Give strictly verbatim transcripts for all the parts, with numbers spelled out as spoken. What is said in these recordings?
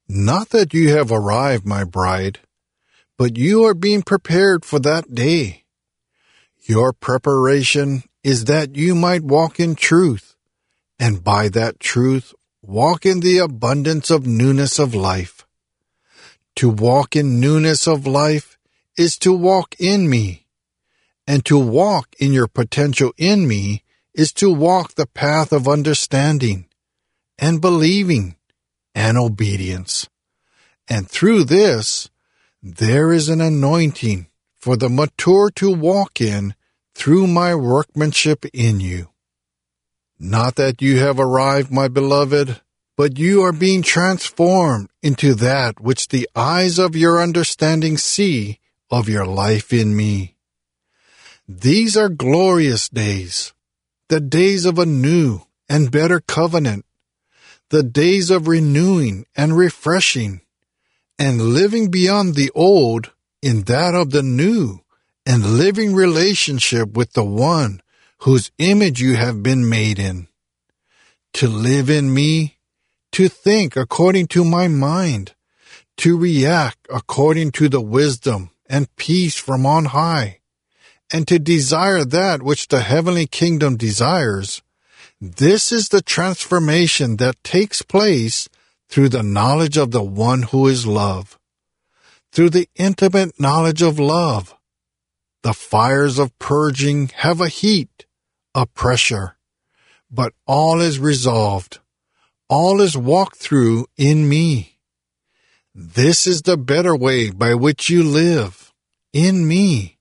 Not that you have arrived, my bride, but you are being prepared for that day. Your preparation is that you might walk in truth, and by that truth walk in the abundance of newness of life. To walk in newness of life is to walk in me, and to walk in your potential in me is to walk the path of understanding and believing and obedience. And through this, there is an anointing for the mature to walk in through my workmanship in you. Not that you have arrived, my beloved, but you are being transformed into that which the eyes of your understanding see of your life in me. These are glorious days, the days of a new and better covenant, the days of renewing and refreshing, and living beyond the old in that of the new, and living relationship with the one whose image you have been made in. To live in me, to think according to my mind, to react according to the wisdom and peace from on high, and to desire that which the heavenly kingdom desires. This is the transformation that takes place through the knowledge of the one who is love. Through the intimate knowledge of love, the fires of purging have a heat, a pressure, but all is resolved. All is walked through in me. This is the better way by which you live, in me.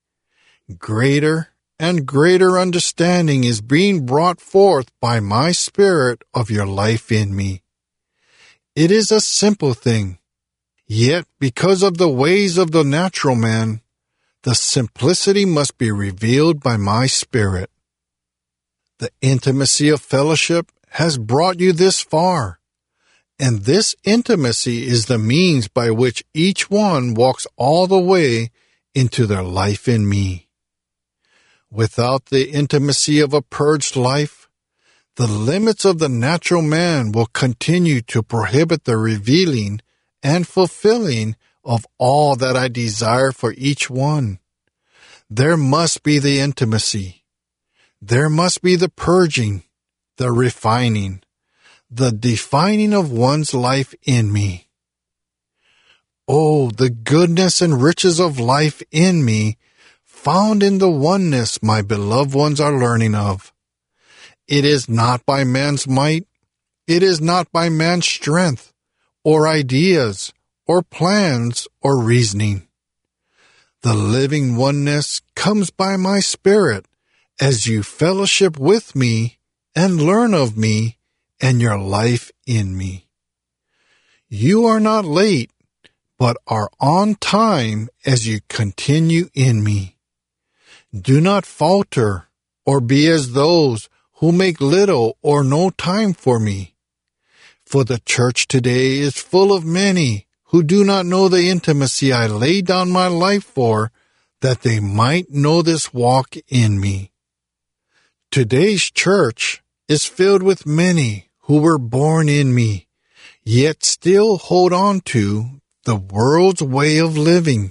Greater and greater understanding is being brought forth by my Spirit of your life in me. It is a simple thing, yet because of the ways of the natural man, the simplicity must be revealed by my Spirit. The intimacy of fellowship has brought you this far, and this intimacy is the means by which each one walks all the way into their life in me. Without the intimacy of a purged life, the limits of the natural man will continue to prohibit the revealing and fulfilling of all that I desire for each one. There must be the intimacy. There must be the purging, the refining, the defining of one's life in me. Oh, the goodness and riches of life in me, found in the oneness my beloved ones are learning of. It is not by man's might, it is not by man's strength, or ideas, or plans, or reasoning. The living oneness comes by my Spirit, as you fellowship with me and learn of me and your life in me. You are not late, but are on time as you continue in me. Do not falter or be as those who make little or no time for me. For the church today is full of many who do not know the intimacy I laid down my life for, that they might know this walk in me. Today's church is filled with many who were born in me, yet still hold on to the world's way of living.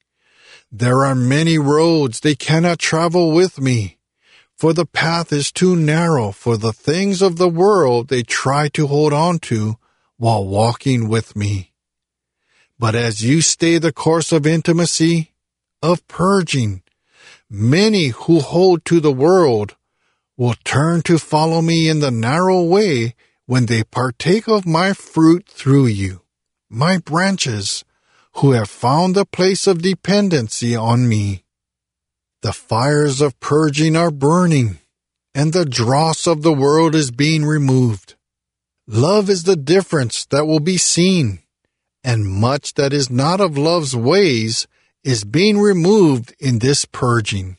There are many roads they cannot travel with me, for the path is too narrow for the things of the world they try to hold on to while walking with me. But as you stay the course of intimacy, of purging, many who hold to the world will turn to follow me in the narrow way when they partake of my fruit through you, my branches, who have found the place of dependency on me. The fires of purging are burning, and the dross of the world is being removed. Love is the difference that will be seen, and much that is not of love's ways is being removed in this purging.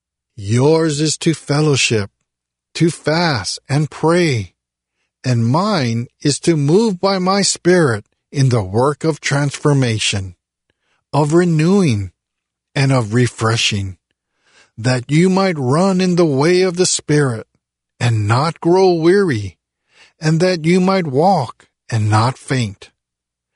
Yours is to fellowship, to fast and pray, and mine is to move by my Spirit in the work of transformation, of renewing, and of refreshing, that you might run in the way of the Spirit and not grow weary, and that you might walk and not faint.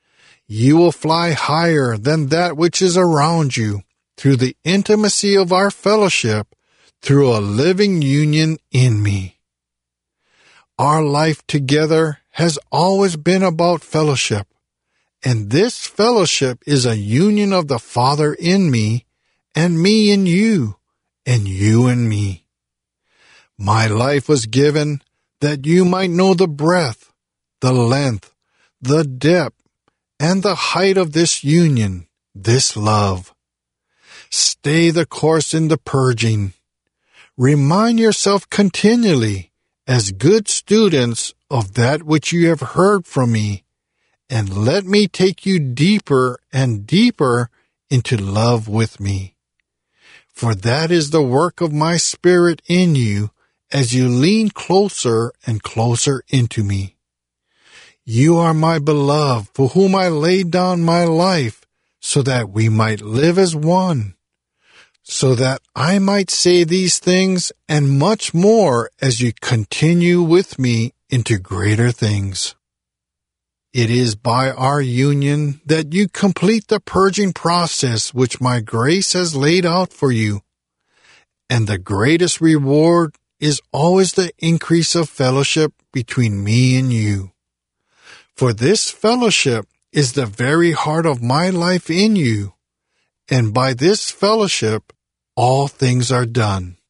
You will fly higher than that which is around you through the intimacy of our fellowship, through a living union in me. Our life together has always been about fellowship, and this fellowship is a union of the Father in me, and me in you, and you in me. My life was given that you might know the breadth, the length, the depth, and the height of this union, this love. Stay the course in the purging. Remind yourself continually, as good students, of that which you have heard from me, and let me take you deeper and deeper into love with me. For that is the work of my Spirit in you, as you lean closer and closer into me. You are my beloved, for whom I laid down my life, so that we might live as one, so that I might say these things and much more as you continue with me into greater things. It is by our union that you complete the purging process which my grace has laid out for you, and the greatest reward is always the increase of fellowship between me and you. For this fellowship is the very heart of my life in you, and by this fellowship all things are done.